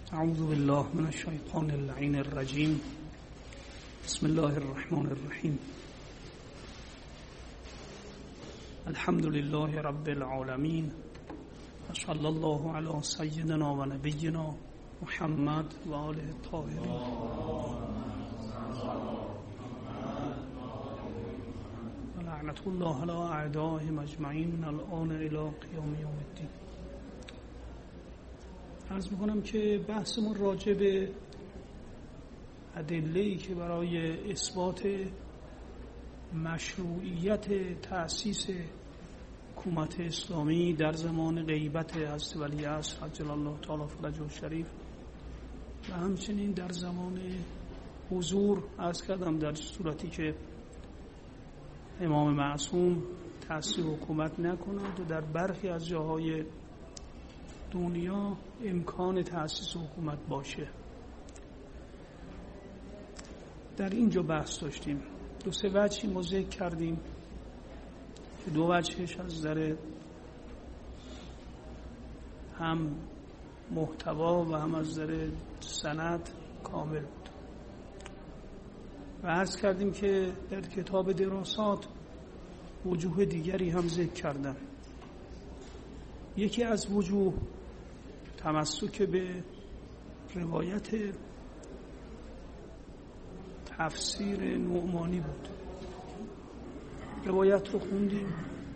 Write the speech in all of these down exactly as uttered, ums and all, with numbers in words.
اعوذ بالله من الشیطان اللعین الرجیم. بسم الله الرحمن الرحیم. الحمد لله رب العالمین و صلی الله علی سیدنا و نبینا محمد و آله الطاهرین. و لعنت الله علی اعدائهم اجمعین من الآن الی قیام یوم الدین. عرض میکنم که بحثمون راجع به ادله‌ای که برای اثبات مشروعیت تأسیس حکومت اسلامی در زمان غیبت حضرت ولیعصر عجل الله تعالی فرجه الشریف و همچنین در زمان حضور عرض کردم در صورتی که امام معصوم تأسیس حکومت نکند و در برخی از جاهای دنیا امکان تأسیس حکومت باشه. در اینجا بحث داشتیم. دو سه وجهی ما ذکر کردیم که دو وجهش از نظر هم محتوا و هم از نظر سند کامل بود و عرض کردیم که در کتاب دراسات وجوه دیگری هم ذکر کردم. یکی از وجوه تمسک به روایت تفسیر نعمانی بود. روایت رو خوندیم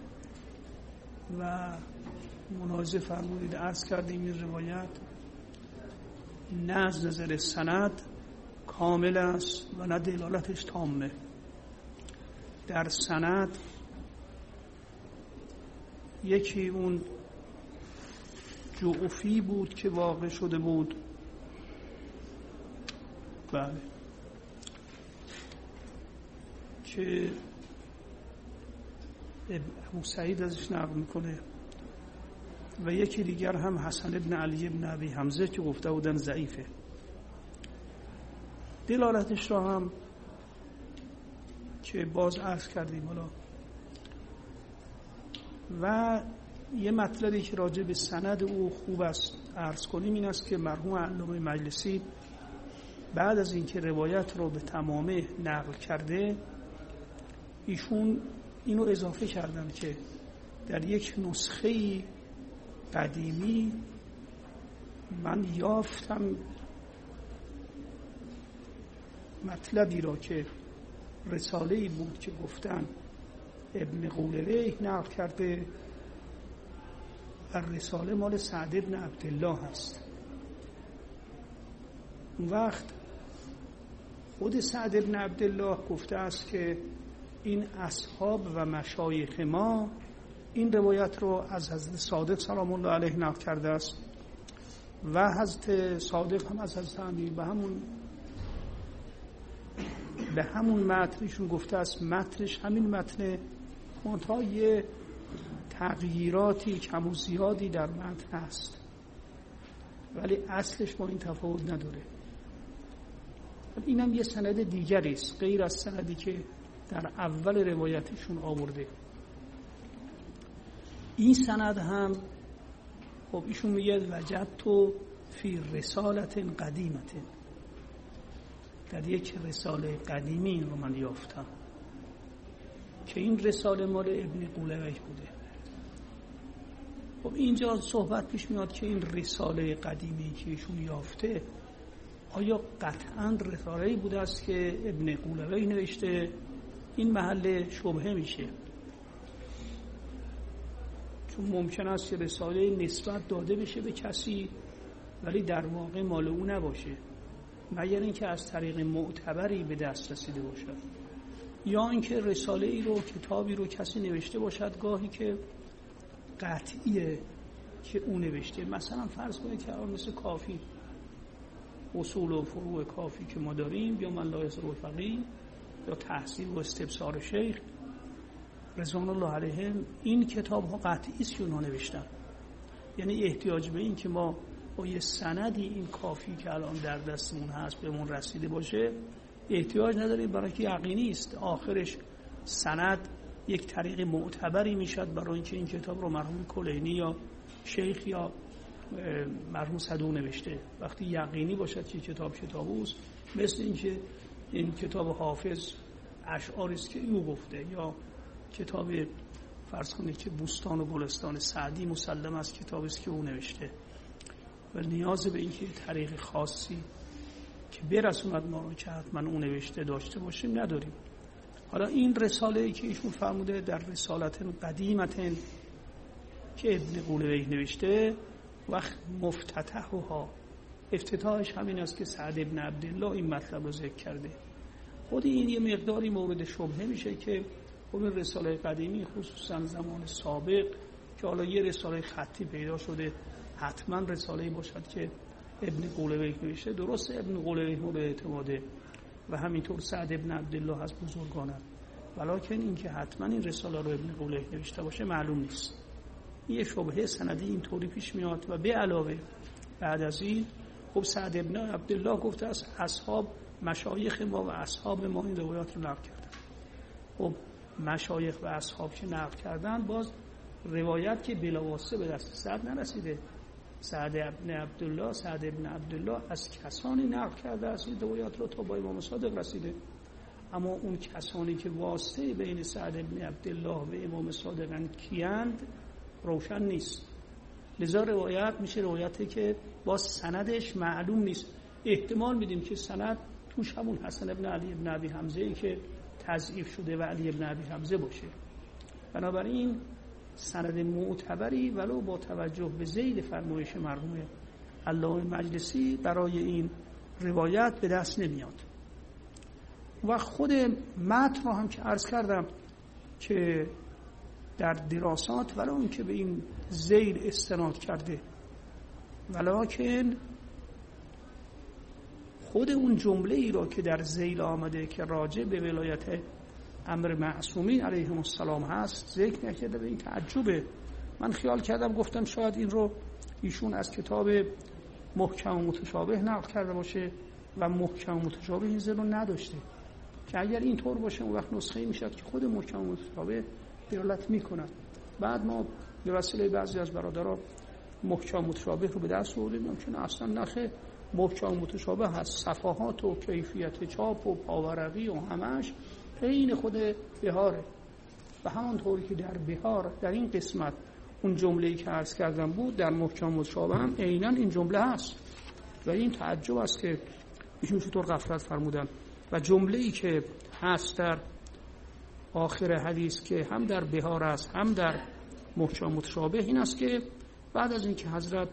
و ملاحظه فرمودید عرض کردیم این روایت نه از نظر سند کامل است و نه دلالتش تامه. در سند یکی اون جعفی بود که واقع شده بود، بله، که ابو سعید ازش نقل میکنه و یکی دیگر هم حسن ابن علی ابن ابی حمزه که گفته بودن ضعیفه. دلالتش را هم که باز عرض کردیم حالا. و یه مطلبی که راجع به سند او خوب است عرض کنیم این است که مرحوم علامه مجلسی بعد از اینکه روایت رو به تمامه نقل کرده ایشون اینو اضافه کردن که در یک نسخه قدیمی من یافتم مطلبی را که رساله‌ای بود که گفتن ابن قولویه نقل کرده و رساله مال سعد ابن عبدالله هست. اون وقت خود سعد ابن عبدالله گفته است که این اصحاب و مشایخ ما این روایت رو از حضرت صادق سلام الله علیه نقل کرده است و حضرت صادق هم از حضرت امیر به همون به همون متنشون گفته است. متنش همین متن منتها یه تغییراتی کم و زیادی در متن هست ولی اصلش با این تفاوت نداره. اینم یه سند دیگری است غیر از سندی که در اول روایتشون آورده. این سند هم خب ایشون میگه وجدت فی رسالت قدیمت، در یک رساله قدیمی این رو من یافتم که این رساله مال ابن قولویه بوده. خب اینجا صحبت پیش میاد که این رساله قدیمی که ایشون یافته آیا قطعاً رساله‌ای بوده است که ابن قولویه نوشته؟ این محل شبهه میشه، چون ممکن است که رساله نسبت داده بشه به کسی ولی در واقع مال او نباشه مگر اینکه از طریق معتبری به دست رسیده باشد، یا اینکه رساله ای رو کتابی رو کسی نوشته باشد گاهی که قطعیه که اون نوشته. مثلا فرض کنید که مثل کافی، اصول و فروع کافی که ما داریم، یا من لا یسر الفقیه، یا تحصیل و استبصار شیخ رضوان الله علیهم، این کتاب ها قطعی است که اونها نوشتن. یعنی احتیاج به این که ما با یه سندی این کافی که الان در دستمون هست بهمون رسیده باشه احتیاج نداریم، برای که یقینی است آخرش سند یک طریق معتبری میشد برای اینکه این کتاب رو مرحوم کلینی یا شیخ یا مرحوم صدوق نوشته. وقتی یقینی باشد که کتاب کتاب اوست، مثل این که این کتاب حافظ اشعاری است که او گفته، یا کتاب فرض کنید که بوستان و گلستان سعدی مسلم است کتابی است که او نوشته و نیاز به این که طریق خاصی که برسوند ما رو که حتما اون نوشته داشته باشیم نداریم. حالا این رساله‌ای که ایشون فرموده در رسالت قدیمتن که ابن قولویه نوشته و مفتتحها، افتتاحش همین است که سعد ابن عبدالله این مطلب رو ذکر کرده. خود این یه مقداری مورد شبهه میشه که خود رساله قدیمی خصوصا زمان سابق که حالا یه رساله خطی پیدا شده حتما رساله‌ای باشد که ابن قولویه نوشته. درست ابن قولویه مورد اعتماده و همینطور سعد ابن عبدالله از بزرگانه، ولکن این که حتما این رساله رو ابن قولویه نوشته باشه معلوم نیست. یه شبهه سندی اینطوری پیش میاد. و به علاوه بعد از این خب سعد ابن عبدالله گفته از اصحاب مشایخ ما و اصحاب ما این روایات رو نقل کردن. خب مشایخ و اصحاب که نقل کردن، باز روایت که بلاواسطه به دست سعد نرسیده. سعد ابن عبدالله سعد ابن عبدالله از کسانی نقل کرده از این روایات رو تا با امام صادق رسیده، اما اون کسانی که واسطه بین سعد ابن عبدالله و امام صادق کیند روشن نیست. لذا روایت میشه روایتی که با سندش معلوم نیست. احتمال میدیم که سند توش همون حسن ابن علی ابن ابی حمزه ای که تضعیف شده و علی ابن ابی حمزه باشه. بنابراین سند معتبری ولو با توجه به ذیل فرمایش مرحوم علامه مجلسی برای این روایت به دست نمیاد. و خود متن رو هم که عرض کردم که در دراسات ولو اون که به این ذیل استناد کرده، ولکن خود اون جمله ای را که در ذیل آمده که راجع به ولایت امر معصومین علیهم السلام هست ذکر نکرده. به این تعجبه. من خیال کردم گفتم شاید این رو ایشون از کتاب محکم و متشابه نقل کرده باشه و محکم و متشابه این ذیل رو نداشته، که اگر این طور باشه اون وقت نسخه میشد که خود محکم و متشابه دلالت میکند. بعد ما به وسیله بعضی از برادران محکم متشابه رو به دست آوردیم، ممکنه اصلا نخه محکم متشابه هست، صفحات و کیفیت چاپ و پاورقی و همش عین خود بهاره. و همانطوری که در بهار در این قسمت اون جمله‌ای که عرض کردم بود در محکم متشابه هم عیناً این جمله هست و این تعجب است که ایشون چطور غفلت فرمودن. و جمله‌ای که هست در آخر حدیث که هم در بهار است هم در محکم متشابه این است که بعد از اینکه حضرت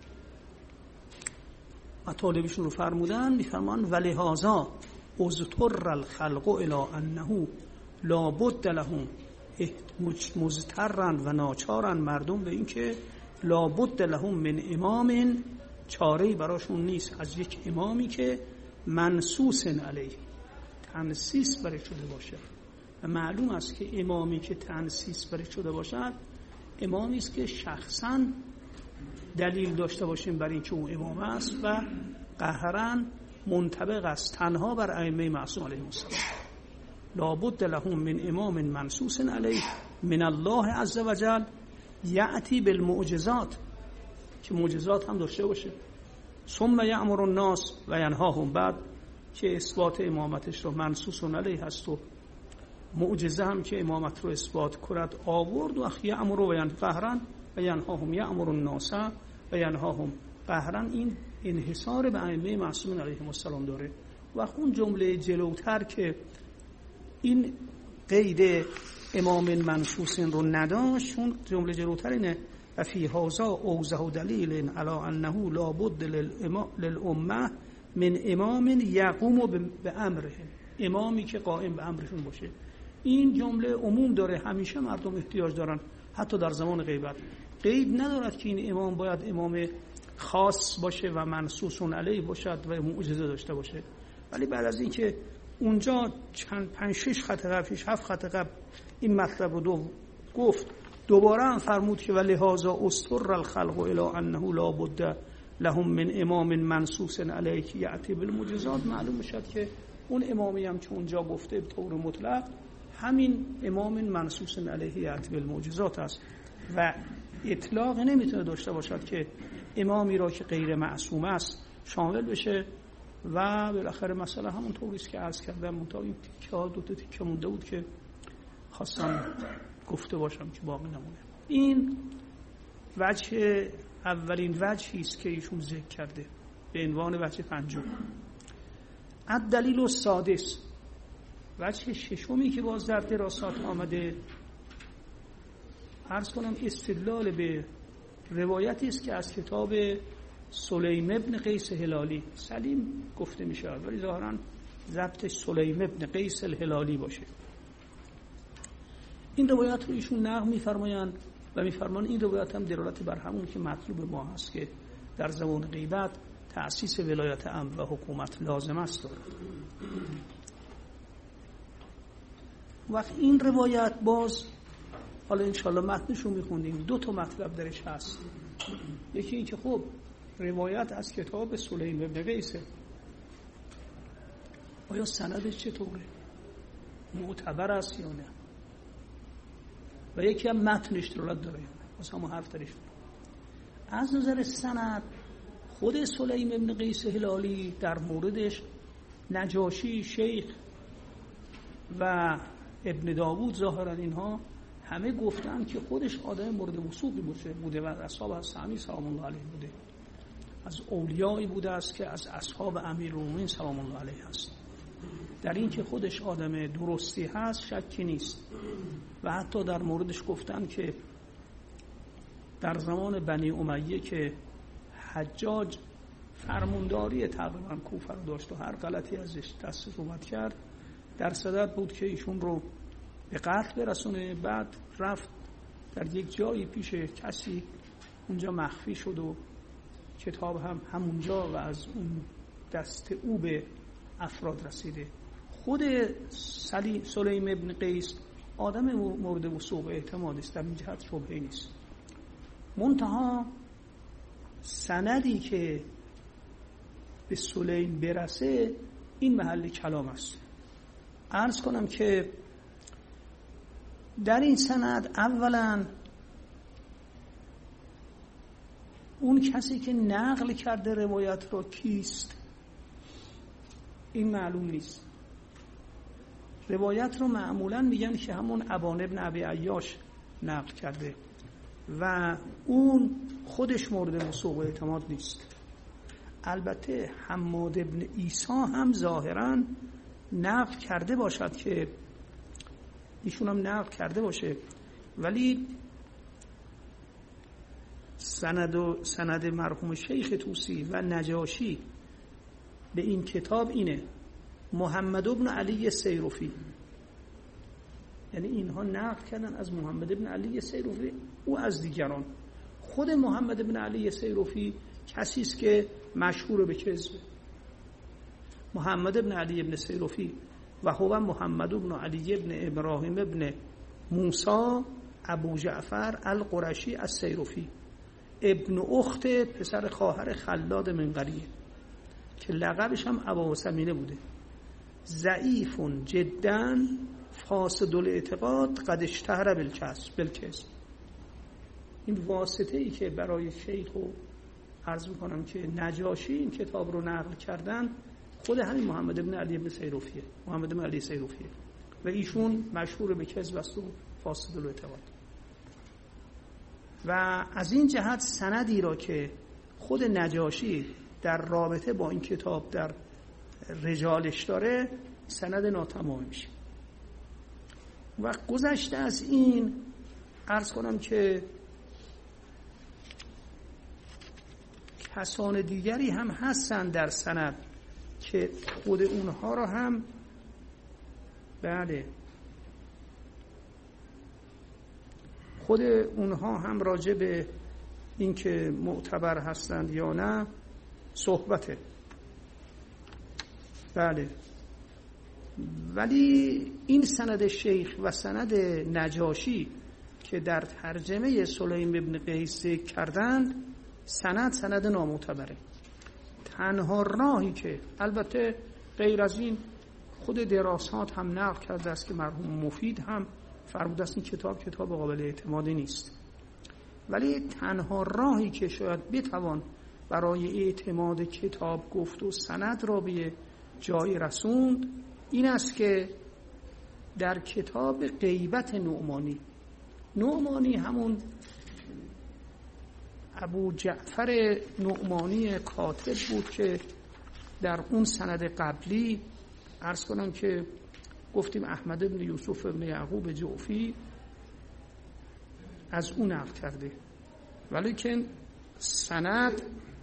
مطالبشون رو فرمودن میفرمان ولهذا اضطر الخلق الی انه لا بد لهم مضطرن و ناچارن مردم به این که لا بد لهم من امام، چاره‌ای براشون نیست از یک امامی که منصوص علیه تنصیص برای شده باشه. و معلوم است که امامی که تنصیص برای شده باشد امامی است که شخصاً دلیل داشته باشیم برای اینکه اون امام است و قهراً منطبق است تنها بر ائمه معصوم علیهم السلام. لابد لهم من امام منصوص علیه من الله عز وجل یأتی بالمعجزات، که معجزات هم داشته باشه. ثم یأمر الناس و ینهاهم، بعد که اثبات امامتش رو منصوص علیه هست و معجزه هم که امامت رو اثبات کرد آورد. و یأمر و ینهاهم و ینهاهم یأمر الناس و ینهاهم قهرا این انحصار به ائمه معصومین علیهم السلام داره. و اون جمله جلوتر که این قید امام منصوص رو نداشت، اون جمله جلوتر اینه و فی هذا اوضح دلیل علی انه لا بد للامه من امام یقوم به امره، امامی که قائم به امرشون باشه. این جمله عموم داره، همیشه مردم احتیاج دارن حتی در زمان غیبت. قید ندارد که این امام باید امام خاص باشه و منصوص علیه باشد و معجزه داشته باشه. ولی بعد از اینکه اونجا چند پنج شش خط قبل شش هفت خط قبل این مطلب رو دو گفت، دوباره هم فرمود که ولهذا استر الخلق الی انه لا بد لهم من امام منصوص علیه یأتی بالمعجزات. معلوم شد که اون امامی هم که اونجا گفته به طور مطلق همین امام منصوص علیه یأتی بالمعجزات است و اطلاق نمیتونه داشته باشد که امامی را که غیر معصوم است شامل بشه و بالاخره مثلا همون طوری است که عرض کردم. منتها این تیکه ها دو تا تیکه مونده بود که خواستم گفته باشم که باقی نمونه. این وجه اولین وجهی است که ایشون ذکر کرده به عنوان وجه پنجم. الدلیل السادس، وجه ششمی که باز در دراسات آمده، عرض کنم استدلال به روایتی است که از کتاب سلیم ابن قیس هلالی، سلیم گفته میشه ولی ظاهراً ضبط سلیم ابن قیس الهلالی باشه. این روایت رو ایشون نقل می‌فرمایند و می‌فرمان این روایت هم دلالت بر همون که مطلوب ما هست که در زمان غیبت تأسیس ولایت امر و حکومت لازم است دارد. وقت این روایت باز حالا انشالله متنشو میخوندیم، دو تا مطلب درش هست. یکی این که خب روایت از کتاب سلیم ابن قیسه، آیا سندش چطوره؟ معتبر است یا نه؟ و یکی هم متنش دلالت داره یا نه؟ واسه همون حرف درش. از نظر سند خود سلیم ابن قیس هلالی در موردش نجاشی، شیخ و ابن داوود ظاهرا اینها همه گفتن که خودش آدم مورد وثوقی بوده و اصحاب حسنی سلام الله علیه بوده، از اولیایی بوده است که از اصحاب امیرالمومنین سلام الله علیه هست. در این که خودش آدم درستی هست شکی نیست. و حتی در موردش گفتن که در زمان بنی امیه که حجاج فرمانداری تقریبا کوفه رو داشت و هر غلطی ازش دستش اومد کرد، در صدد بود که ایشون رو به قتل برسونه. بعد رفت در یک جایی پیش کسی، اونجا مخفی شد و کتاب هم همونجا و از اون دست او به افراد رسیده. خود سلیم ابن قیس آدم مورد وثوق اعتماد است، در این جهت شبهه نیست. منتها سندی که به سلیم برسه این محل کلام است. عرض کنم که در این سند اولا اون کسی که نقل کرده روایت رو کیست این معلوم نیست. روایت رو معمولا میگن که همون ابان ابن ابی عیاش نقل کرده و اون خودش مورد وثوق و اعتماد نیست. البته حماد ابن عیسی هم ظاهراً نقل کرده باشد که ایشون هم نقل کرده باشه، ولی سند و سند مرحوم شیخ طوسی و نجاشی به این کتاب اینه: محمد ابن علی سیروفی، یعنی اینها نقل کردن از محمد ابن علی سیروفی او از دیگران. خود محمد ابن علی سیروفی کسی است که مشهور به کذب. محمد ابن علی ابن سیروفی و هو محمد ابن علی ابن ابراهیم ابن موسی ابو جعفر القرشی السیروفی، ابن اخت پسر خواهر خلاد منقریه که لقبش هم ابا سمینه بوده. ضعیف جدا فاسد الاعتقاد قد اشتهر بالکذب. این واسطه ای که برای شیخ رو عرض میکنم که نجاشی این کتاب رو نقل کردن خود همین محمد ابن علی ابن سیروفیه، محمد ابن علی سیروفیه و ایشون مشهور به کذب است و فاسد الاعتقاد. و از این جهت سندی را که خود نجاشی در رابطه با این کتاب در رجالش داره سند ناتمام میشه. و گذشته از این عرض کنم که کسان دیگری هم هستن در سند که خود اونها را هم بله خود اونها هم راجع به این که معتبر هستند یا نه صحبته. بله، ولی این سند شیخ و سند نجاشی که در ترجمه سلیم ابن قیس کردند سند سند نامعتبره. تنها راهی که البته غیر از این خود دراسات هم نقل کرده است که مرحوم مفید هم فرموده است این کتاب کتاب قابل اعتمادی نیست، ولی تنها راهی که شاید بتوان برای اعتماد کتاب گفت و سند را به جای رسوند این است که در کتاب غیبت نعمانی، نعمانی همون ابو جعفر نعمانی کاتب بود که در اون سند قبلی عرض کنم که گفتیم احمد بن یوسف بن یعقوب جعفی از اون نقل کرده، ولی که سند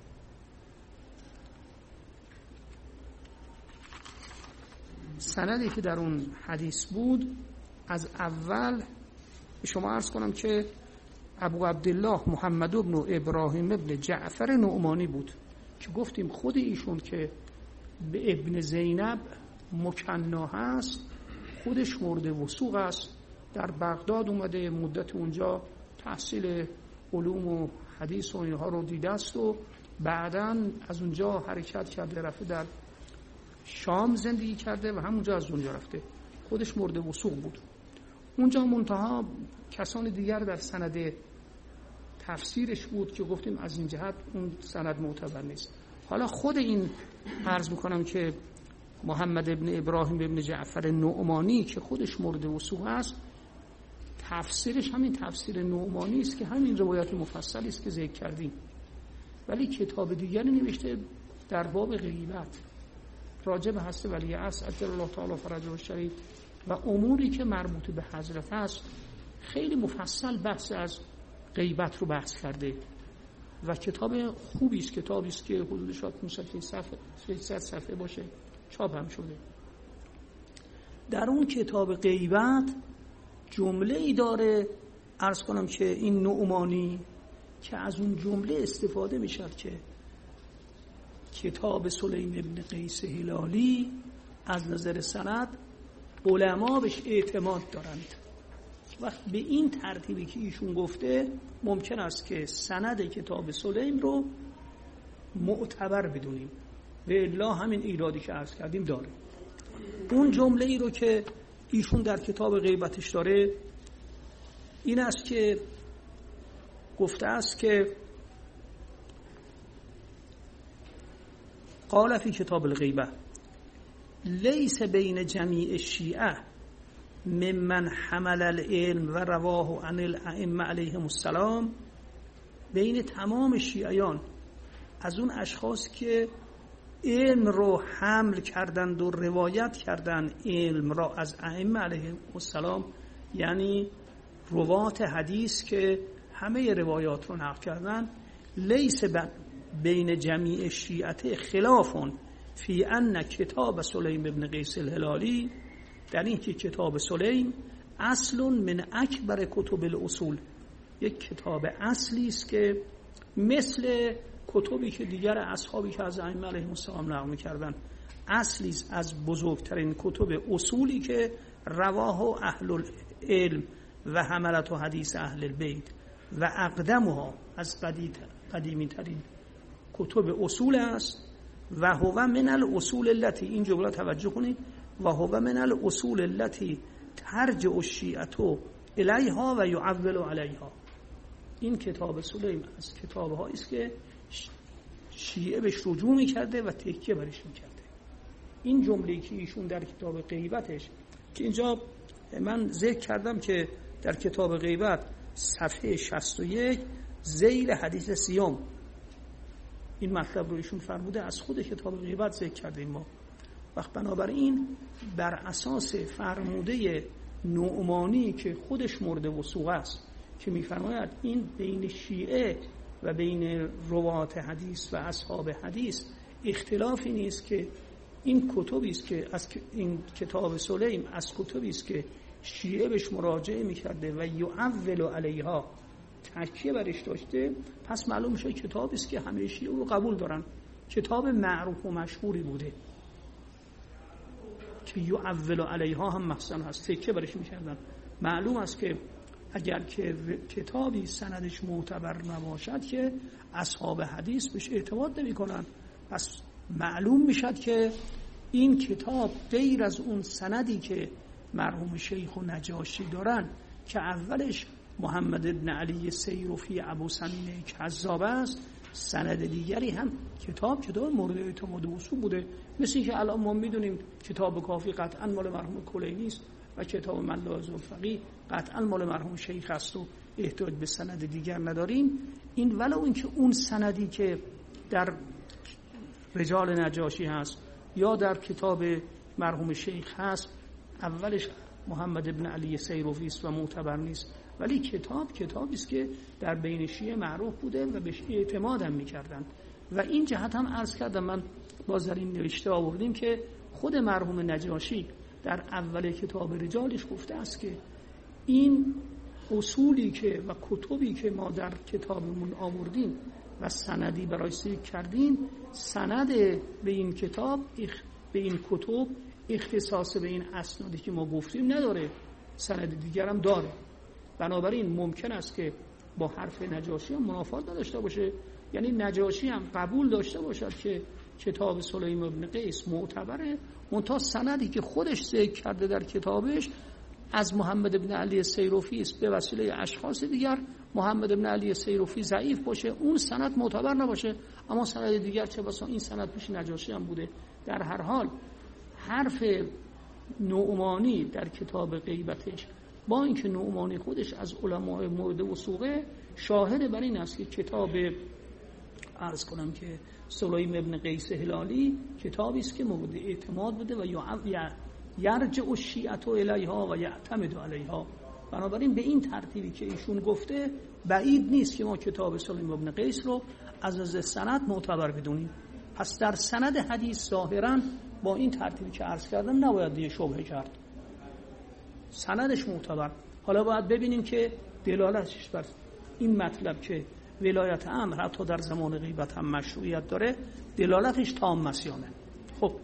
سندی که در اون حدیث بود از اول شما عرض کنم که ابو عبدالله محمد بن ابراهیم بن جعفر نعمانی بود که گفتیم خود ایشون که به ابن زینب مکنا هست، خودش مورد وثوق است، در بغداد اومده، مدت اونجا تحصیل علوم و حدیث و اینها رو دیده است و بعداً از اونجا حرکت کرده رفته در شام زندگی کرده و همونجا از اونجا رفته، خودش مورد وثوق بود. اونجا منتها کسان دیگر در سند تفسیرش بود که گفتیم از این جهت اون سند معتبر نیست. حالا خود این عرض میکنم که محمد ابن ابراهیم ابن جعفر نعمانی که خودش مورد وثوق است، تفسیرش همین تفسیر نعمانی است که همین روایت مفصلی است که ذکر کردیم، ولی کتاب دیگری نوشته در باب غیبت راجع به حضرت ولی عصر عجل الله تعالی فرجه الشریف و اموری که مربوط به حضرت است، خیلی مفصل بحث از غیبت رو بحث کرده و کتاب خوبی است، کتابی است که حدود شاید پانصد صفحه ششصد صفحه باشه، چاپ هم شده. در اون کتاب غیبت جمله ای داره عرض کنم که این نعمانی که از اون جمله استفاده می شد که کتاب سلیم ابن قیس هلالی از نظر سند علما بهش اعتماد دارند. وقت به این ترتیبی که ایشون گفته ممکن است که سند کتاب سلیم رو معتبر بدونیم و الا همین ایرادی که عرض کردیم داره. اون جمله ای رو که ایشون در کتاب غیبتش داره این است که گفته است که قال فی کتاب الغیبه لیس بین جمیع الشیعه ممن حمل العلم و رواه عن الائمه علیهم السلام، بین تمام شیعیان از اون اشخاص که علم رو حمل کردند و روایت کردند علم را از ائمه علیهم السلام، یعنی روات حدیث که همه روایات رو نقل کردن، لیس بین جمیع شیعه خلافون فی ان کتاب سلیم ابن قیس الهلالی، در این که کتاب سلیم اصل من اکبر کتب الاصول، یک کتاب اصلی است که مثل کتبی که دیگر اصحابی که از ائمه علیهم السلام نقل می‌کردند، اصلی از بزرگترین کتب اصولی که رواه اهل العلم و حملت و حدیث اهل البیت و اقدمها از قدیمی ترین کتب اصول است و هو من الاصول التي، این جمله توجه کنید، و هو من الاصول التي ترجع الشیعه الیها و یعول علیها. این کتاب سلیم از کتاب‌هایی است که شیعه بهش رجوع می‌کرده و تکیه برش می‌کرده. این جمله‌ای که ایشون در کتاب غیبتش که اینجا من ذکر کردم که در کتاب غیبت صفحه شصت و یک زیر حدیث سیوم این مطلب رو ایشون فرموده، از خود کتاب غیبت ذکر کردیم ما. وقت بنابراین بر اساس فرموده نعمانی که خودش مورد وثوق است که می‌فرماید این بین شیعه و بین روات حدیث و اصحاب حدیث اختلافی نیست که این کتبی است که از این کتاب سلیم از کتبی است که شیعه بهش مراجعه می‌کرده و یعول علیها تکیه برش داشته، پس معلوم میشه کتابی است که همه شیعه رو قبول دارن، کتاب معروف و مشهوری بوده که یعول علیها هم محسن هست، تکیه برش می‌کردن. معلوم است که اگر که کتابی سندش معتبر نباشد که اصحاب حدیث بهش اعتماد نمی‌کنن، پس معلوم میشد که این کتاب غیر از اون سندی که مرحوم شیخ و نجاشی دارن که اولش محمد ابن علی سیروفی ابو سنین کذاب است، سند دیگری هم کتاب کتاب مورد اعتماد اصول بوده، مثل اینکه الان ما میدونیم کتاب کافی قطعا مال مرحوم کلینی است و کتاب ملاحظ الفقیه قطعا مال مرحوم شیخ است و احتیاج به سند دیگر نداریم. این ولو اینکه اون سندی که در رجال نجاشی هست یا در کتاب مرحوم شیخ هست اولش محمد ابن علی سیروفی است و معتبر نیست، ولی کتاب کتابی است که در بین شیعه معروف بوده و بهش اعتماد هم می‌کردند. و این جهت هم عرض کردم، من باز در این نوشته آوردیم که خود مرحوم نجاشی در اول کتاب رجالش گفته است که این اصولی که و کتبی که ما در کتابمون آوردیم و سندی برای ذکر کردیم، سند به این کتاب به این کتب اختصاص به این اسنادی که ما گفتیم نداره، سند دیگر هم داره. بنابراین ممکن است که با حرف نجاشی هم منافات نداشته باشه، یعنی نجاشی هم قبول داشته باشد که کتاب سلیم ابن قیس معتبره، منتها سندی که خودش ذکر کرده در کتابش از محمد ابن علی سیروفی است به وسیله اشخاص دیگر، محمد ابن علی سیروفی ضعیف باشه، اون سند معتبر نباشه، اما سند دیگر چه بسا این سند پیش نجاشی هم بوده. در هر حال حرف نعمانی در کتاب غیبتش با اینکه نعمانی خودش از علماء مورد وثوقه شاهد بر این است که کتاب عرض کنم که سلیم ابن قیس هلالی کتابی است که مورد اعتماد بوده و یرجع الشیعة الیها و یعتمد علیها. بنابراین به این ترتیبی که ایشون گفته بعید نیست که ما کتاب سلیم ابن قیس رو از از سند معتبر بدونیم. پس در سند حدیث ظاهراً با این ترتیبی که عرض کردم نباید دیگه شبهه کرد، سندش معتبر. حالا باید ببینیم که دلالتش بر این مطلب که ولایت امر حتی در زمان غیبت هم مشروعیت داره دلالتش تام است یا نه. خب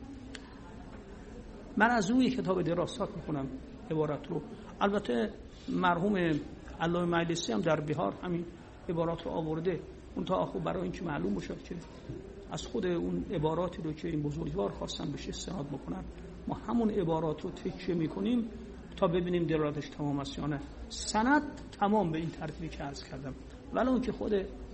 من از روی کتاب دراسات میکنم عبارت رو، البته مرحوم علامه مجلسی هم در بهار همین عبارات رو آورده، اون تا آخر برای اینکه معلوم بشه که از خود اون عباراتی رو که این بزرگوار خواستن بهش استناد بکنن ما همون عبارات رو تکیه میکنیم تا ببینیم دلالتش تمام است یا نه. سند تمام به این ترتیبی که عرض کردم، ولی اون که خود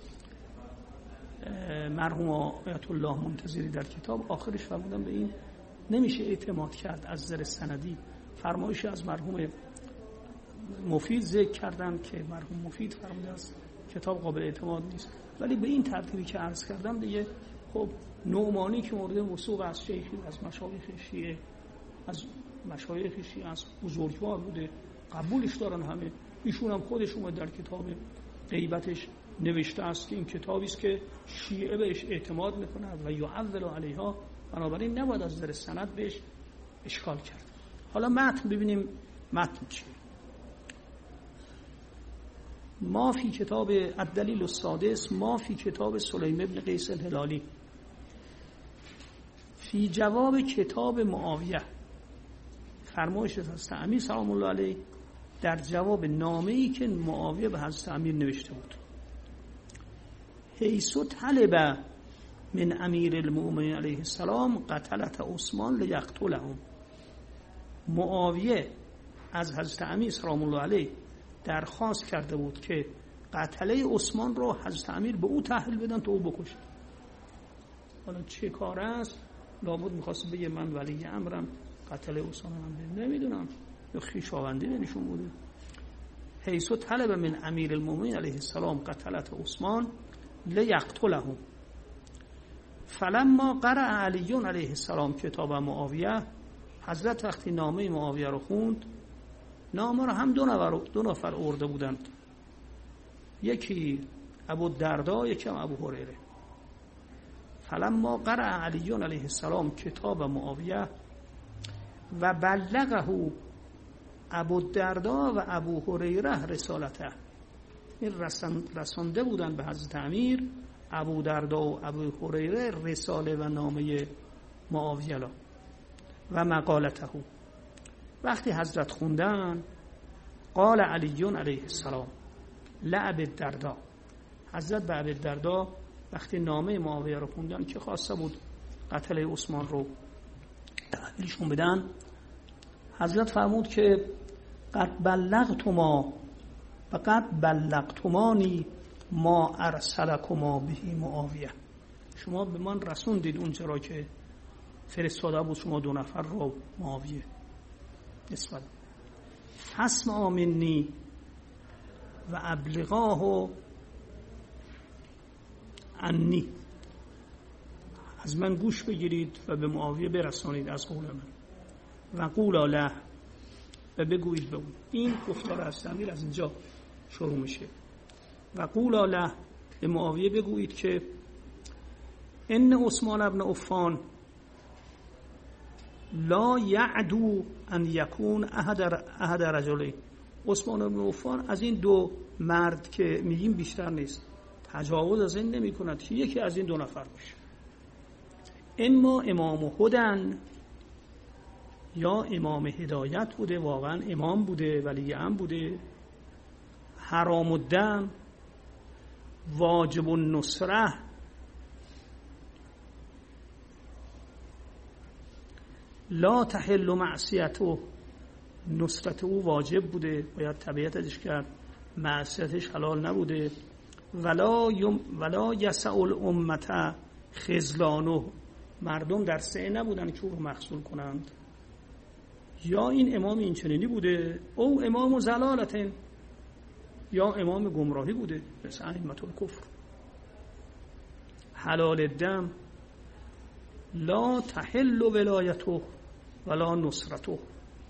مرحوم آیت الله منتظری در کتاب آخرش فرمودن به این نمیشه اعتماد کرد از نظر سندی. فرمایش از مرحوم مفید ذکر کردن که مرحوم مفید فرموده است کتاب قابل اعتماد نیست، ولی به این ترتیبی که عرض کردم دیگه خب نعمانی که مورد وثوق از شیخی از مشایخ شیعه از مشایخ شیعه از بزرگوار بوده، قبولش دارن همه. ایشون هم خودش اومد در کتاب غیبتش نوشته است که این کتابی است که شیعه بهش اعتماد میکنند و یعول علیها، بنابراین نباید از نظر سند بهش اشکال کرد. حالا متن ببینیم متن چیه. ما فی کتاب الدلیل السادس ما فی کتاب سلیم ابن قیس الهلالی فی جواب کتاب معاویه، فرمایش حضرت امیر سلام الله علیه در جواب نامه‌ای که معاویه به حضرت امیر نوشته بود. حیث طلب من امیر المؤمنین علیه السلام قتلت عثمان لیقتلهم، معاویه از حضرت امیر سلام الله علیه درخواست کرده بود که قتله عثمان رو حضرت امیر به او تحویل بدن تا او بکشه. حالا چه کار است؟ لابد می‌خواست بگه من ولی امرم قتله عثمان هم نمیدونم یا خویشاوندی بینشون بوده. حیث طلب من امیر المؤمنین علیه السلام قتلت عثمان لیقتلهم فلما قرأ علی علیه السلام کتاب معاویه، حضرت وقتی نامه معاویه رو خوند، نامه رو هم دو نفر دو نفر آورده بودند، یکی ابو الدرداء یکی هم ابو هریره. فلما قرأ علی علیه السلام کتاب معاویه و بلغه ابو الدرداء و ابو هریره رسالته، این رسانده بودن به حضرت امیر ابو الدرداء و ابو هریره رساله و نامه معاویه را و مقالته. وقتی حضرت خوندن قال علی علیه السلام لعب الدرداء، حضرت به ابو الدرداء وقتی نامه معاویه رو خوندن که خواسته بود قتل عثمان رو تحویلشون بدن، حضرت فرمود که قد بلغتما فقط بلغتمانی ما ارسلکما به معاویه، شما به من رسوندید اونجا را که فرستاده بود شما دو نفر رو معاویه نسبت. فاسمعا منی و ابلغاه عنی، از من گوش بگیرید و به معاویه برسانید از قول من. و قولا له، و بگویید به اون. این گفتار از امیر از اینجا شروع میشه. و قولا له، به معاویه بگویید که ان عثمان ابن عفان لا یعدو ان یکون احد احد رجلین، عثمان ابن عفان از این دو مرد که میگیم بیشتر نیست، تجاوز از این نمی کند که یکی از این دو نفر باشه. اما امام هدن، یا امام هدایت بوده، واقعا امام بوده، ولی امر بوده، حرام الدم، واجب النصره، لا تحل معصیته، نصرت او واجب بوده، باید تبعیتش کرد، معصیتش حلال نبوده. ولا یم ولا یسع الامه خذلانه، مردم در سعی نبودن که او رو مخذول کنند. یا این امام این چنینی بوده، او امام ضلالت، یا امام گمراهی بوده، مثل ائمه الکفر. حلال الدم، لا تحل ولایته ولا نصرته،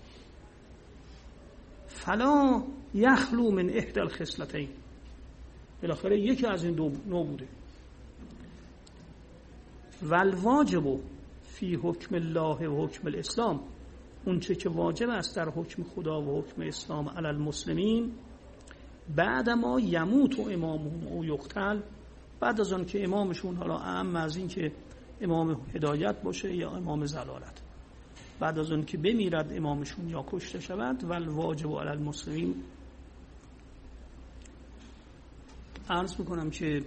فلا یخلو من احدى الخصلتین، بالاخره یکی از این دو نوع بوده. والواجب فی حکم الله و حکم الاسلام، اون چه که واجب است در حکم خدا و حکم اسلام علی المسلمین، بعد ما یموت و امامهم او یقتل، بعد از آن که امامشون، حالا اهم از این که امام هدایت باشه یا امام ضلالت، بعد از آن که بمیرد امامشون یا کشته شود، والواجب علی المسلمین. عرض میکنم که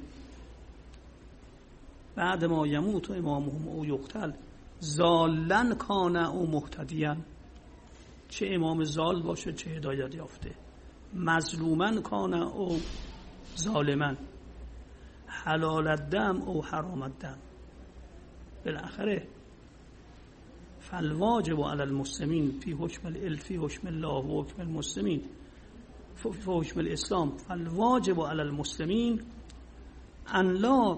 بعد ما یموت و امامهم او یقتل، ضالن کان او مهتدیا، چه امام ضال باشه چه هدایت یافته، مظلومن کان او ظالمن، حلال الدم او حرام الدم. بالاخره فالواجب علی المسلمین فی حکم الالف فی حکم الله و حکم المسلمین فی حکم الاسلام، فالواجب علی المسلمین ان لا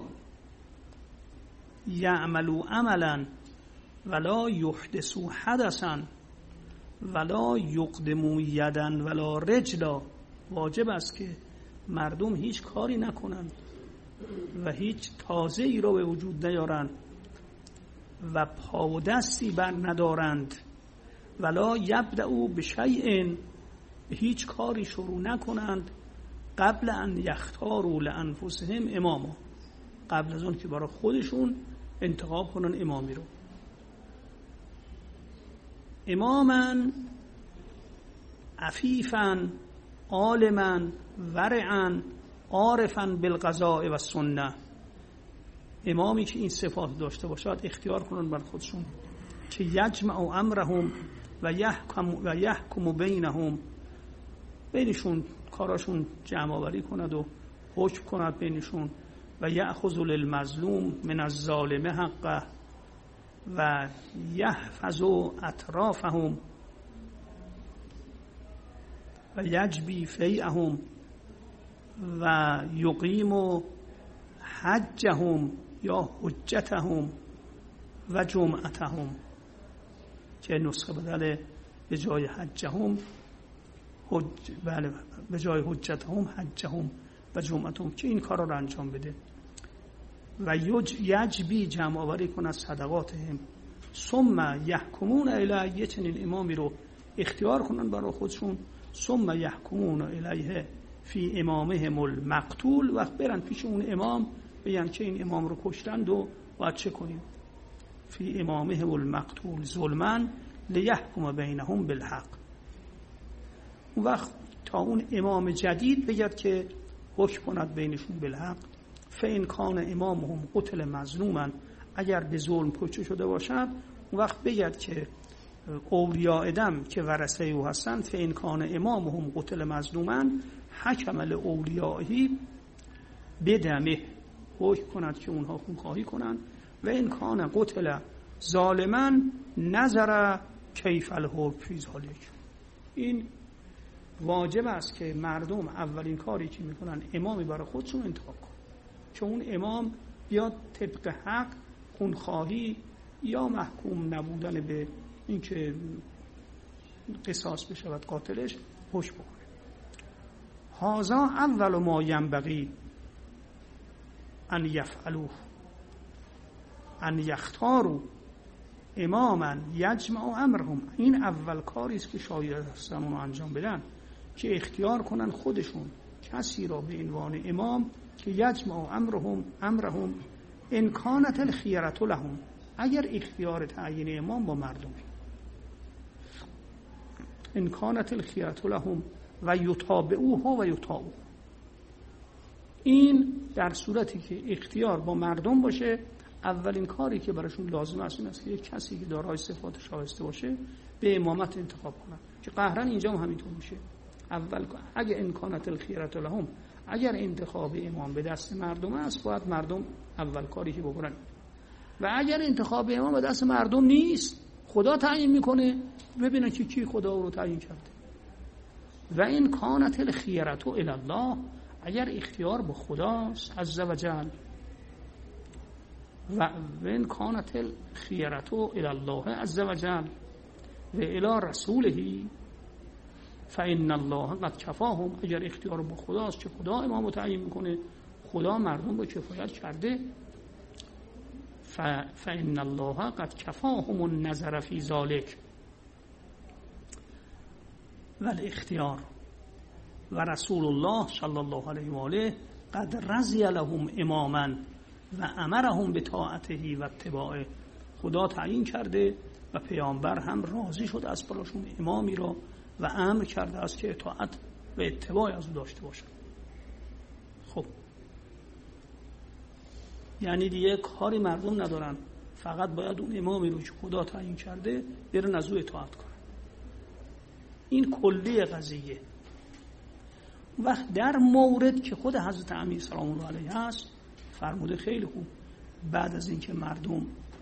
یعملوا عملا ولا یحدثوا حدثا ولا یقدموا یدا ولا رجلا، واجب است که مردم هیچ کاری نکنند و هیچ تازه ای را به وجود نیارند و پا و دستی بر ندارند، ولا یبدأوا بشیء، هیچ کاری شروع نکنند، قبل ان یختاروا لانفسهم اماما، قبل از اون که برای خودشون انتخاب کنن امامی رو. اماما عفیفا عالما ورعا عارفا بالقضاء و السنه، امامی که این صفات داشته باشد اختیار کنن بر خودشون که یجمع امرهم و یحکم و یحکم بینهم، بینشون کاراشون جمع آوری کند و حکم کند بینشون، و یأخذ للمظلوم من الظالم حقه و یحفظ اطرافهم و یجبی فیئهم و یقیم حجهم یا حجتهم و جمعتهم، که نسخه بدل به جای حجهم حج، بله به جای حجتهم حجهم و جمعتهم، که این کار رو انجام بده. و یجبی جمع آوری کن از صدقاتهم، ثم یحکمون الیه، یه چنین امامی رو اختیار کنن برای خودشون، ثم یحکمون الیه فی امامهم المقتول، وقت برن پیش اون امام بگن که این امام رو کشتند و باید چه کنیم، فی امامهم المقتول ظلما لیحکم بینهم بالحق، اون وقت تا اون امام جدید بگد که حکم کند بینشون بالحق. فین کان امامهم قتل مظلوما، اگر به ظلم کشته شده باشد اون وقت بگد که اولیاء دم که ورثه او هستند، فین کان امامهم قتل مظلوما حکم الاولیایی بدمه، حکم کند که اونها خونخواهی کنند و این کان قتل ظالما نظر کیف الحکم فی ذلک. این واجب است که مردم اولین کاری که میکنن امامی برای خودشون انتخاب کنن که اون امام بیاد طبق حق خونخواهی یا محکوم نبودن به اینکه قصاص بشود قاتلش حکم بکنه. هذا اول ما ینبغی ان یفعلوه ان یختاروا اماما یجمع امرهم. این اول کاری است که شاید هستن اونو انجام بدن که اختیار کنن خودشون کسی را به عنوان امام که یجمع امرهم امرهم ان کانت الخیرة لهم، اگر اختیار تعیین امام با مردم ان کانت الخیرة لهم و یتابعوها و یطاعوه. این در صورتی که اختیار با مردم باشه، اولین کاری که براشون لازم است این است که یک کسی که دارای صفات شایسته باشه به امامت انتخاب کنن، که قهرن اینجا هم همینطور میشه. اول اگه امکانات الخیرة لهم، اگر انتخاب امام به دست مردم است، باید مردم اول کاری که بکنن. و اگر انتخاب امام به دست مردم نیست، خدا تعیین میکنه، ببینن که کی خدا رو تعیین کرده. و این کانت الخیرة الی الله، اگر اختیار با خداست عز و جل، و این کانت الخیرة الی الله عز و جل و الی رسوله فإن الله قد کفاهم، اگر اختیار با خداست که خدا امام رو تعیین میکنه، خدا مردم رو کفایت کرده، فإن الله قد کفاهم النظر فی ذلک و الاختیار و رسول الله صلی الله علیه و آله قد رضی لهم اماما و امرهم بطاعته و اتباعه. خدا تعیین کرده و پیامبر هم راضی شده از براشون امامی را و امر کرده است که اطاعت و اتباع از او داشته باشند. خب یعنی دیگه کاری مردم ندارن، فقط باید اون امامی رو که خدا تعیین کرده برن از او اطاعت کنن. این کلی قضیه. وقت در مورد که خود حضرت امیر سلام الله علیه هست فرموده خیلی خوب، بعد از اینکه مردم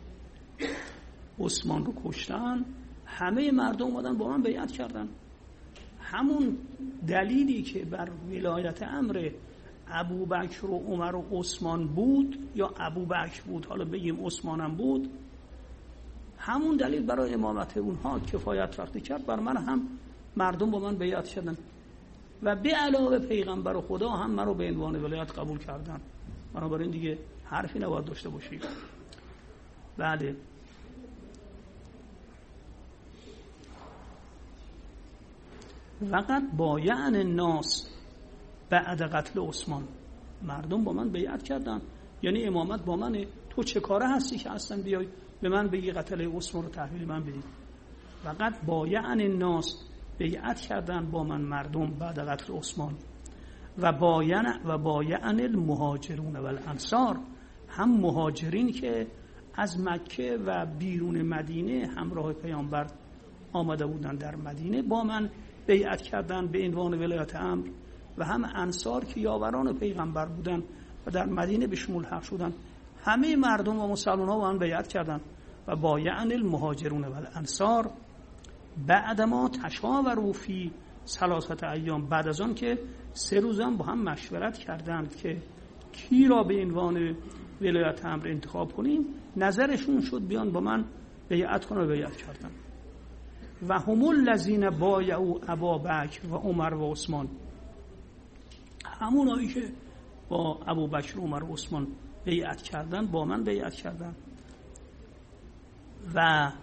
عثمان رو کشتن، همه مردم اومدن با من بیعت کردن. همون دلیلی که بر ولایت امر ابوبکر و عمر و عثمان بود، یا ابوبکر بود حالا بگیم عثمانم بود، همون دلیل برای امامت اونها کفایت وقتی کرد، بر من هم مردم با من بیعت کردن و به علاوه پیغمبر خدا هم من رو به عنوان ولایت قبول کردن. بنابراین دیگه حرفی نباید داشته باشید. بله، وقت بایعن الناس بعد قتل عثمان، مردم با من بیعت کردن، یعنی امامت با منه، تو چه کاره هستی که اصلا بیای به من بگی قتل عثمان رو تحویل من بدی. وقت بایعن الناس، بیعت کردن با من مردم بعد قتل عثمان. و بایعن و بایعن المهاجرون و الانصار، هم مهاجرین که از مکه و بیرون مدینه همراه پیامبر آمده بودن در مدینه با من بیعت کردن به عنوان ولایت امر، و هم انصار که یاوران پیغمبر بودن و در مدینه به شمول حق شدن، همه مردم و مسلمان ها با من بیعت کردن. و بایعن المهاجرون و الانصار بعد ما تشاوروا فی ثلاثه ایام، بعد از آن که سه روزم با هم مشورت کردند که کی را به عنوان ولایت امر انتخاب کنیم، نظرشون شد بیان با من بیعت کنن و بیعت کردن. و هم الذین بایعوا ابابکر و عمر و عثمان، همونایی که با ابوبکر و عمر و عثمان بیعت کردن با من بیعت کردن. و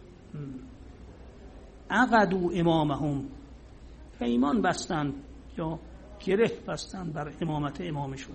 عقدوا امامهم، پیمان بستن یا گره بستن بر امامت امامشون.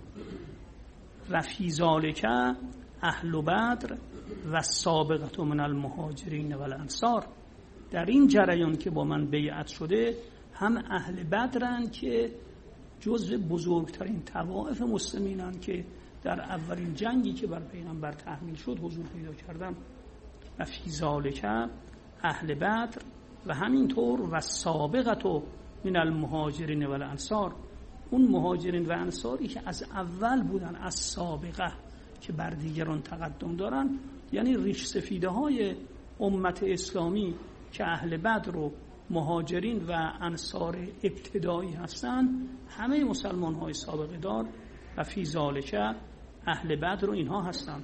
و فی ذالک اهل بدر و سابقه من المهاجرین و الانصار، در این جریان که با من بیعت شده هم اهل بدرن که جزو بزرگترین طوائف مسلمینن که در اولین جنگی که بر پیغمبر تحمیل شد حضور پیدا کردن. و فی ذالک اهل بدر و همینطور و سابقه من المهاجرین و الانصار، اون مهاجرین و انصاری که از اول بودن، از سابقه که بر دیگران تقدم دارن، یعنی ریش سفیده های امت اسلامی که اهل بدر و مهاجرین و انصار ابتدایی هستن، همه مسلمان های سابقه دار و فی ذالک اهل بدر و اینها هستن.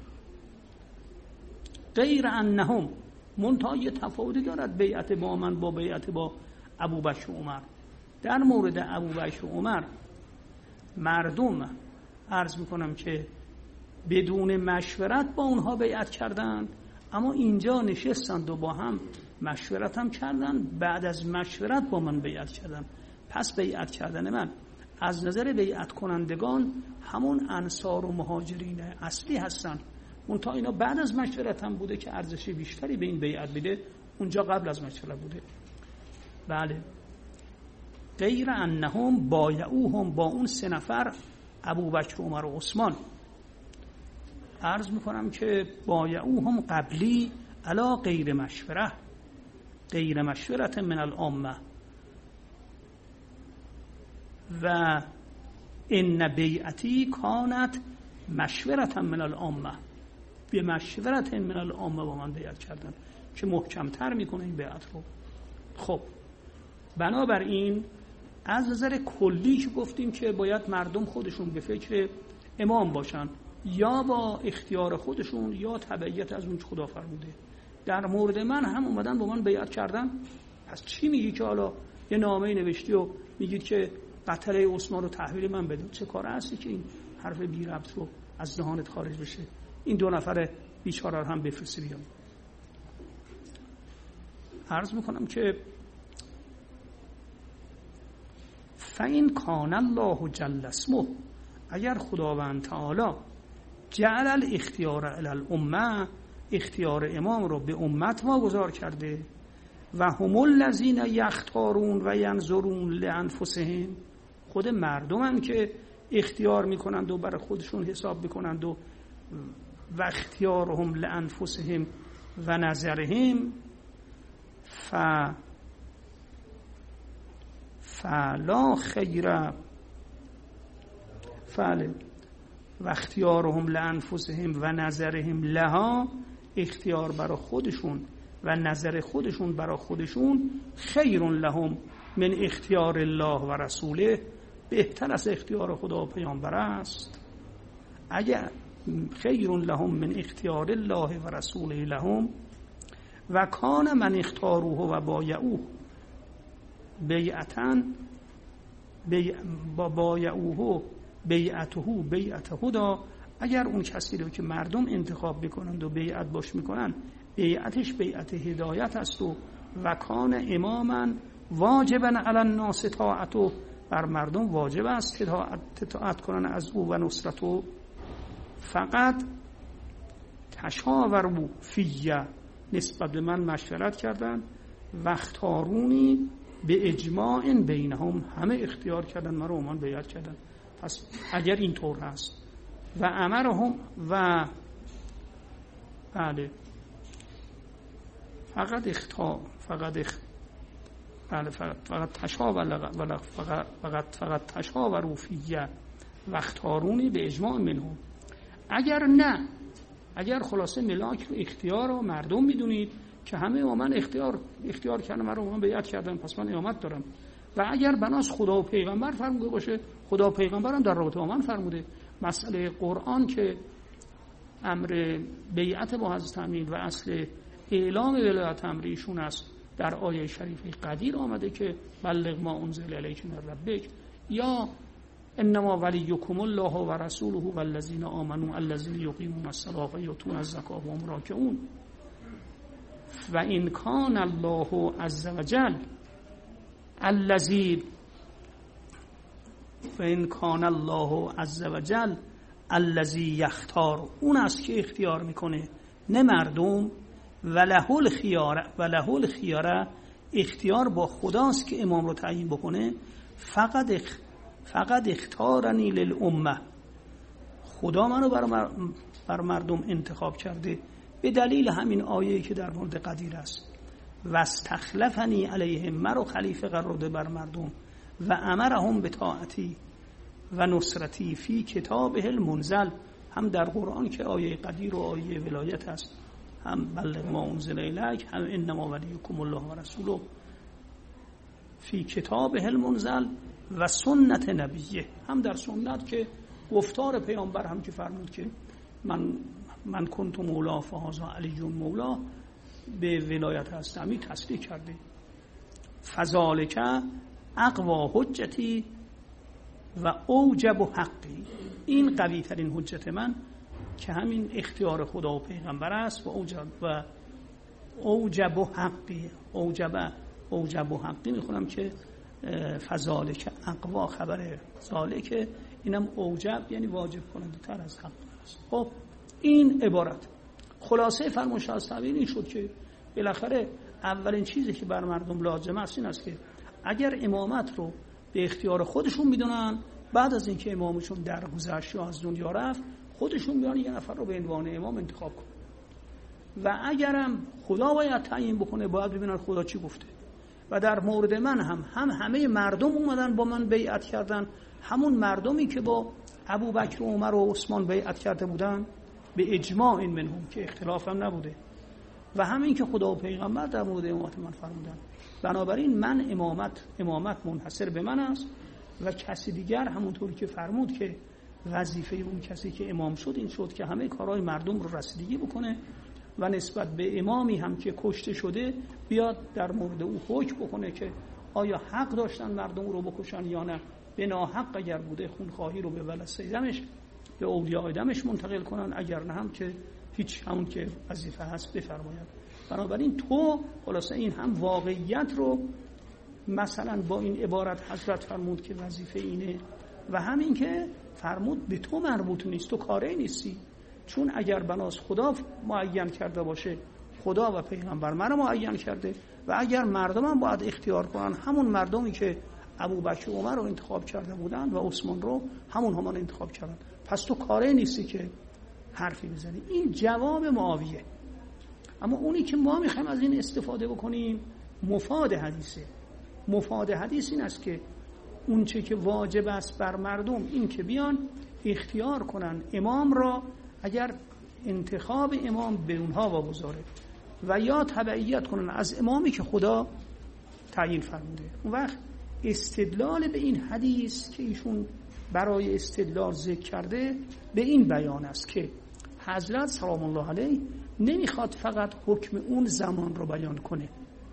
غیر انهم، منتها یه تفاوتی دارد بیعت با من با بیعت با ابوبکر و عمر. در مورد ابوبکر و عمر مردم عرض میکنم که بدون مشورت با اونها بیعت کردن، اما اینجا نشستند و با هم مشورت هم کردن، بعد از مشورت با من بیعت کردن. پس بیعت کردن من از نظر بیعت کنندگان همون انصار و مهاجرین اصلی هستن، منتها اینا بعد از مشورت هم بوده که ارزش بیشتری به این بیعت بده، اونجا قبل از مشورت بوده. بله. غیر انهم بایعوهم، با اون سه نفر ابوبکر، عمر و عثمان، عرض میکنم که بایعوهم قبلی علا غیر مشوره، غیر مشورت من الامه و ان بیعتی کانت مشورت من الامه، به مشورت من الامه با من بیعت کردن که محکمتر میکنه این بیعت رو. خب بنابراین از نظر کلی که گفتیم که باید مردم خودشون به فکر امام باشن، یا با اختیار خودشون یا تبعیت از اون که خدا فرموده. در مورد من هم اومدن با من بیعت کردن، پس چی میگی که حالا یه نامه نوشتی و میگید که قتله عثمان رو تحویل من بده؟ چه کار هستی که این حرف بی ربط رو از دهانت خارج بشه؟ این دو نفر بیچاره رو هم بفرستی بیام. عرض میکنم که فَإِنْ کَانَ اللَّهُ جَلَّ اسْمُهُ، اگر خداوند تعالی جعل الاختیار علی الامه، اختیار امام رو به امت واگذار کرده، و هم الذین یختارون و ینظرون لانفسهم، خود مردمن که اختیار میکنند و برای خودشون حساب میکنند و و اختیارهم لانفسهم و نظرهم ف فلا خیر فعل و اختیارهم لانفسهم و نظرهم لها، اختیار برای خودشون و نظر خودشون برای خودشون خیر لهم من اختیار الله و رسوله، بهتر از اختیار خدا و پیامبر است. اگر خیر لهم من اختیار الله و رسوله لهم و کان من اختاروه و بایعوه بیعتن با بایعوه بیعته بیعت هدا، اگر اون کسی رو که مردم انتخاب بکنند و بیعت باش میکنن بیعتش بیعت هدایت است و وکان اماما واجبا علی الناس طاعته، بر مردم واجب است اطاعت کنن از او و نصرتو. فقط تشاوروا فیه، نسبت به من مشورت کردن، و اختارونی به اجماع بینهم، همه اختیار کردن من رو و من بیعت کردن. پس اگر این طور هست و امرهم و بله فقط اختار فقط اخ بله فقط فقط تشاور ولا فقط فقط فقط تشاوروا فیه و اختارونی به اجماع منهم. اگر نه، اگر خلاصه ملاک رو اختیار رو مردم میدونید که همه و من اختیار اختیار کردن من رو و من بیعت کردن، پس من امامت دارم. و اگر بناس خدا و پیغمبر فرموده باشه، خدا و پیغمبر هم در رابطه با من فرموده. مسئله قرآن که امر بیعت با حضرت امین و اصل اعلام ولایت امریشون است، در آیه شریفه قدیر آمده که بلغ ما انزل الیک من ربک، یا انما ولیکم الله و رسوله والذین آمنوا الذین یقیمون الصلاة و یؤتون الزکاة و هم راکعون. و ان کان الله عز وجل الذی و ان کان الله عز وجل الذی یختار، اون است که اختیار میکنه نه مردم. وله الخیار وله الخیار، اختیار با خداست که امام رو تعیین بکنه. فقط اخ فقط اختارنی للامه، خدا منو بر, بر مردم انتخاب کرده به دلیل همین آیه‌ای که در مورد قدیر است. و استخلفنی علیهم، مرا خلیفه قرار داده بر مردم، و امرهم به طاعتی و نصرتی فی کتابه المنزل، هم در قرآن که آیه قدیر و آیه ولایت است، هم بلغ ما انزل الیک، هم انما ولیکم الله و رسوله فی کتابه المنزل و سنت نبیه، هم در سنت که گفتار پیامبر هم که فرمود که من من کنت مولا فهذا علی مولا، به ولایت هستمی تصدیق کرده. فذالک اقوا حجتی و اوجب حقی، این قوی ترین حجت من که همین اختیار خدا و پیغمبر است، و اوجب و اوجب حقی، اوجب اوجب حقی میخونم که فذالک اقوا خبر ذالک، اینم اوجب یعنی واجب کننده تر از حق است. خب این عبارت خلاصه فرمان شاه صابری این شد که بالاخره اولین چیزی که بر مردم لازم است این است که اگر امامت رو به اختیار خودشون میدونن، بعد از اینکه امامشون درگذشت یا از دنیا رفت، خودشون بیان یه نفر رو به عنوان امام انتخاب کنن، و اگرم خدا باید تعیین بکنه، باید ببینن خدا چی گفته. و در مورد من هم هم همه مردم اومدن با من بیعت کردن، همون مردمی که با ابوبکر و عمر و عثمان بیعت کرده بودن به اجماع این منهم که اختلاف هم نبوده، و همین که خدا و پیغمبر در مورد امامت من فرمودن. بنابراین من امامت امامت منحصر به من است و کسی دیگر همونطوری که فرمود که وظیفه اون کسی که امام شد این شد که همه کارهای مردم رو رسیدگی بکنه، و نسبت به امامی هم که کشته شده بیاد در مورد او حکم بکنه که آیا حق داشتن مردم رو بکشن یا نه، به ناحق اگر بوده خونخواهی رو به ولسه دمش، به اولیاء دمش منتقل کنن، اگر نه هم که هیچ، همون که وظیفه هست بفرماید. بنابراین تو خلاصه این هم واقعیت رو مثلا با این عبارت حضرت فرمود که وظیفه اینه، و همین که فرمود به تو مربوط نیست، تو کاری نیستی، چون اگر بناس خدا معین کرده باشه، خدا و پیغمبر منو معین کرده، و اگر مردم هم باید اختیار کنن، همون مردمی که ابوبکر و عمر رو انتخاب کرده بودن و عثمان رو، همون همان انتخاب کردن، پس تو کاری نیستی که حرفی بزنی. این جواب معاویه. اما اونی که ما میخوایم از این استفاده بکنیم مفاد حدیثه. مفاد حدیث این است که اون چه که واجب است بر مردم این که بیان اختیار کنن امام را، اگر انتخاب امام به اونها واگذاره، و یا تبعیت کنن از امامی که خدا تعیین فرموده. اون وقت استدلال به این حدیث که ایشون برای استدلال ذکر کرده به این بیان است که حضرت سلام الله علیه نمیخواد فقط حکم اون زمان رو بیان کنه،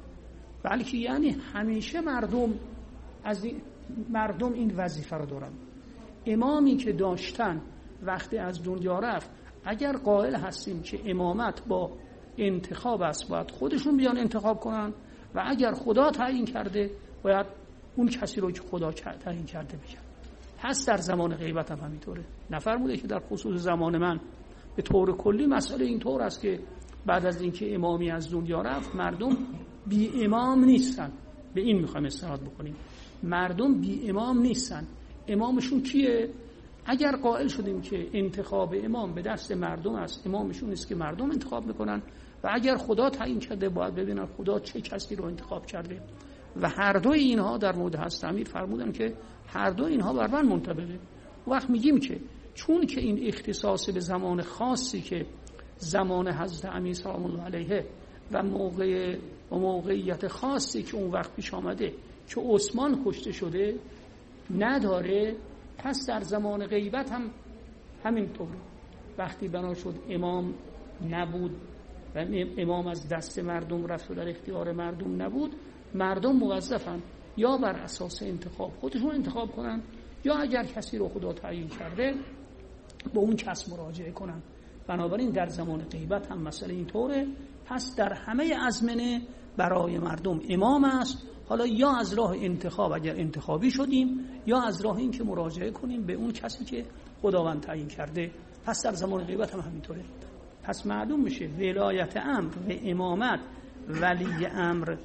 بلکه یعنی همیشه مردم از این مردم این وظیفه رو دارن. امامی که داشتن وقتی از دنیا رفت، اگر قائل هستیم که امامت با انتخاب است، باید خودشون بیان انتخاب کنن، و اگر خدا تعیین کرده باید اون کسی رو که خدا تعیین کرده بگن. پس در زمان غیبت هم همینطوره. نفرموده که در خصوص زمان من به طور کلی مسئله این طور است که بعد از اینکه امامی از دنیا رفت مردم بی امام نیستن. به این میخوایم استناد بکنیم، مردم بی امام نیستن. امامشون کیه؟ اگر قائل شدیم که انتخاب امام به دست مردم است، امامشون است که مردم انتخاب میکنن، و اگر خدا تعیین کرده باید ببینن خدا چه کسی رو انتخاب کرده. و هر دوی اینها در مورد حضرت امیر فرمودن که هر دو اینها بر من منطبقه. وقت میگیم که چون که این اختصاص به زمان خاصی که زمان حضرت امیر سلام الله علیه و موقع و موقعیت خاصی که اون وقت پیش آمده که عثمان کشته شده نداره، پس در زمان غیبت هم همینطوره. وقتی بنا شد امام نبود و امام از دست مردم رفت و در اختیار مردم نبود، مردم موظفن یا بر اساس انتخاب خودشون انتخاب کنن، یا اگر کسی رو خدا تعیین کرده به اون کس مراجعه کنن. بنابراین در زمان غیبت هم مسئله اینطوره. پس در همه ازمنه برای مردم امام است، حالا یا از راه انتخاب اگر انتخابی شدیم، یا از راه این که مراجعه کنیم به اون کسی که خداوند تعیین کرده. پس در زمان غیبت هم همینطوره. پس معلوم میشه ولایت امر و امامت، ولی امر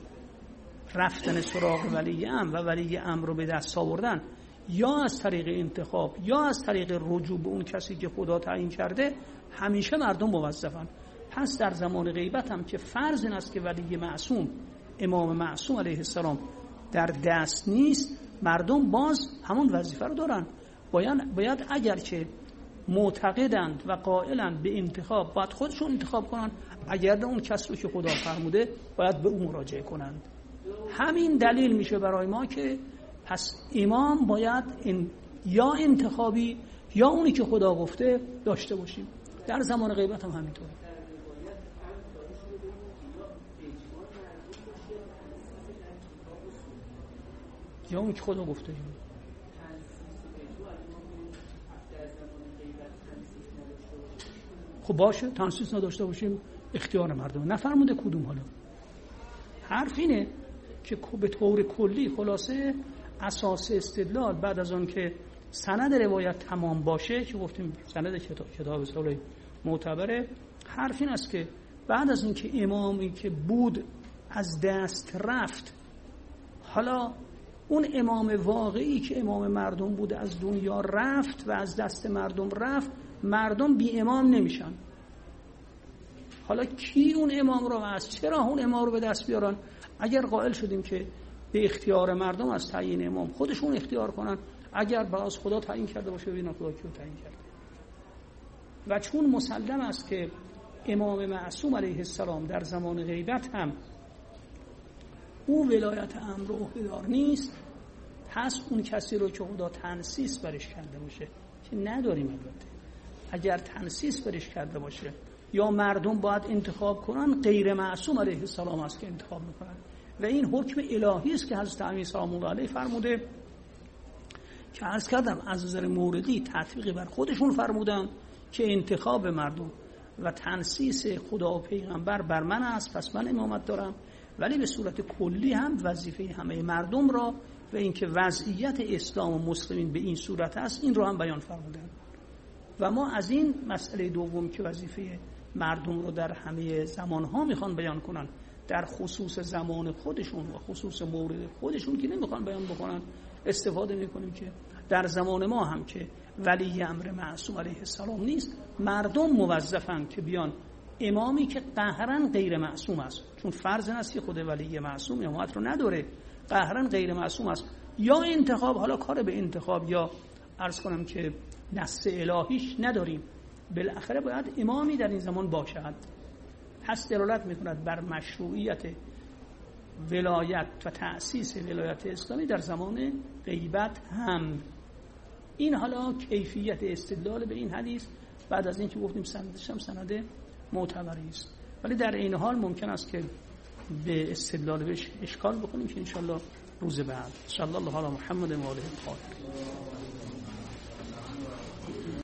رفتن سراغ ولی امر و ولی امر رو به دست آوردن، یا از طریق انتخاب یا از طریق رجوع به اون کسی که خدا تعیین کرده، همیشه مردم موظفن. پس در زمان غیبت هم که فرض این است که ولی معصوم امام معصوم علیه السلام در دست نیست، مردم باز همون وظیفه رو دارن. باید, باید اگر که معتقدند و قائلند به انتخاب، باید خودشون انتخاب کنن. اگر اون کس رو که خدا فرموده باید به اون مراجعه کنند. همین دلیل میشه برای ما که پس امام باید این یا انتخابی یا اونی که خدا گفته داشته باشیم. در زمان غیبت هم همینطوره. یا اونی که خدا گفته. خب باشه، تنسیس نداشته باشیم اختیار مردم. نفرموده کدوم. حالا حرف اینه که به طور کلی خلاصه اساس استدلال بعد از اون که سند روایت تمام باشه، که گفتیم سند کتاب کتاب اصول معتبره، حرف این است که بعد از این که امامی که بود از دست رفت، حالا اون امام واقعی که امام مردم بود از دنیا رفت و از دست مردم رفت، مردم بی امام نمیشن. حالا کی اون امام رو از چرا اون امام رو به دست بیارن؟ اگر قائل شدیم که به اختیار مردم از تعیین امام خودشون اختیار کنن، اگر باز خدا تعیین کرده باشه ببینن خدا کیو تعیین کرده. و چون مسلم است که امام معصوم علیه السلام در زمان غیبت هم او ولایت امر و عهده‌دار نیست، پس اون کسی رو که خدا تنسیس برش کرده باشه که نداریم البته، اگر تنسیس برش کرده باشه یا مردم باید انتخاب کنن، غیر معصوم علیه السلام است که انتخاب میکنن. و این حکم الهی است که حضرت امیر سلام الله علیه فرموده که عرض کردم از نظر موردی تطبیقی بر خودشون فرمودن که انتخاب مردم و تنسیس خدا و پیغمبر بر من است، پس من امامت دارم، ولی به صورت کلی هم وظیفه همه مردم را و اینکه وضعیت اسلام و مسلمین به این صورت است این رو هم بیان فرمودن. و ما از این مسئله دوم که وظیفه مردم رو در همه زمانها میخوان بیان کنن، در خصوص زمان خودشون و خصوص مورد خودشون که نمیخوان بیان بکنن، استفاده میکنیم که در زمان ما هم که ولی امر معصوم علیه السلام نیست، مردم موظفن که بیان امامی که قهرن غیر معصوم است، چون فرض است که خود ولی معصوم امامت رو نداره، قهرن غیر معصوم است، یا انتخاب، حالا کار به انتخاب یا عرض کنم که نص الهیش نداریم، بالاخره باید امامی در این زمان باشد. پس دلالت میکند بر مشروعیت ولایت و تأسیس ولایت اسلامی در زمان غیبت هم. این حالا کیفیت استدلال به این حدیث بعد از اینکه گفتیم سندش هم سند معتبری است، ولی در این حال ممکن است که به استدلال بهش اشکال بکنیم که انشالله روز بعد. صلی الله علی محمد و آله الطاهرین.